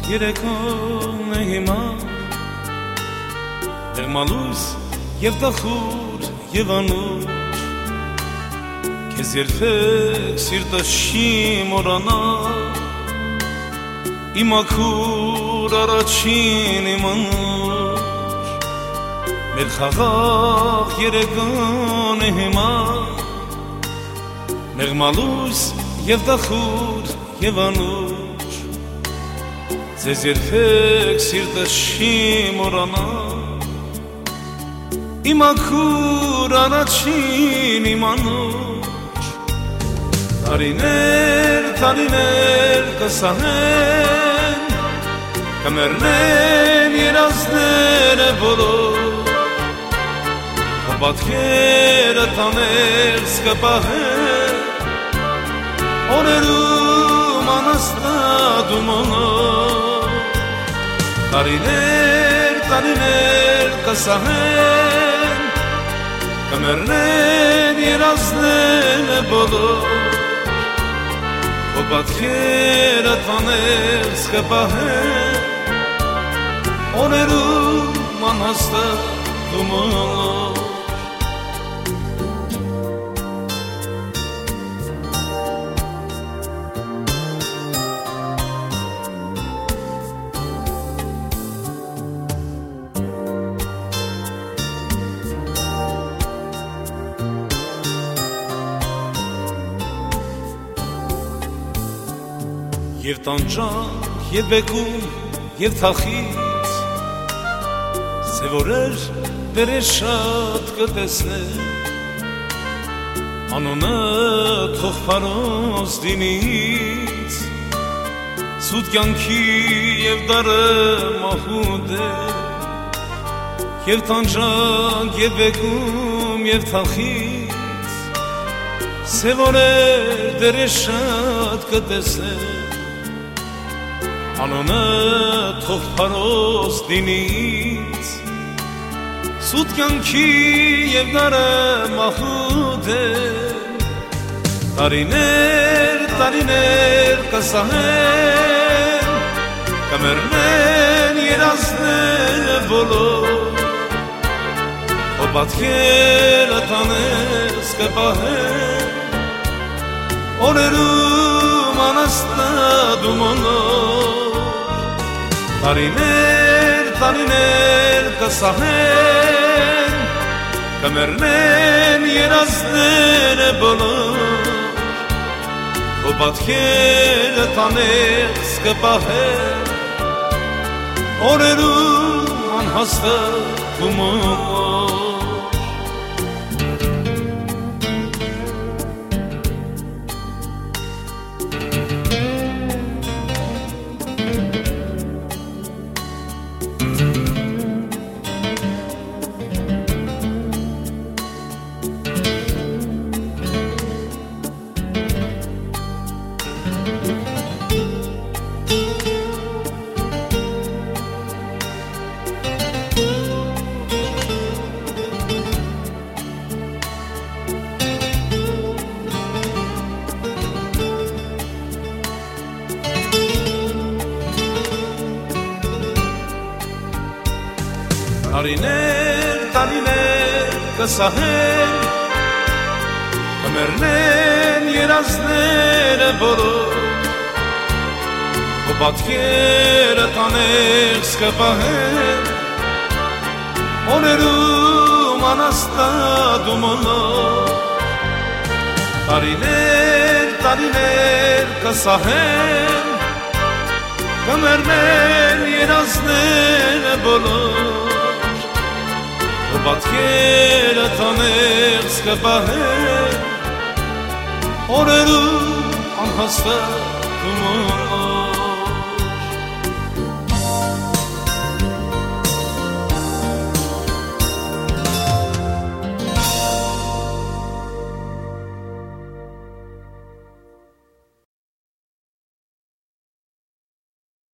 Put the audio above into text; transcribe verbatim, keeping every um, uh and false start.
երեկոն է հիմա Դեղմալույս և դախուր և անուր Քեզ երբեք սիրտը չի մորանա Իմ աքուր առաջին իմ անուր Մեր խաղաղ երեկոն է հիմա Դեղմալույս և դախուր և անուր Ձեզ երբեք սիրտը չի մորանա Իմ աքուր առաջին իմ անուր Տարիներ, տարիներ կսահեն Կմեռնեն երազները բոլոր Քո պատկերը տաներս կպահեն Օրերում անաստատում օնոր Տարիներ, տարիներ կսահեն Կմեռնեն երազները բոլոր Քո պատկերը տաներս կպահեն Օրերում անաստատում օնոր Եվ տանջանք, և բեկում, և թախից Սևորեր բերեր շատ կտեսներ Անոնը թող պարոս դինից Սուտ կյանքի և դարը մահուդ է Եվ տանջանք, և բեկում, և թախից Սևորեր բերեր շատ կտեսներ Անոնը թող պարոս դինից Սուտ կյանքի և դարը մահուդ է Տարիներ, տարիներ կսահեն Կմեռնեն երազները բոլոր Քո պատկերը տաներս կպահեն Օրերում անաստատում օնոր Տարիներ, տարիներ կսահեն Կմեռնեն երազները բոլոր Քո պատկերը տաներս կպահեն Օրերում անհաստատում օնոր Տարիներ, տարիներ կսահեն Կմեռնեն երազները բոլոր Քո պատկերը տաներս կպահեն Օրերում անաստատում օնոր Տարիներ, տարիներ կսահեն Կմեռնեն երազները բոլոր Քո պատկերը տաներս կպահեն Օրերում անհաստատում օնոր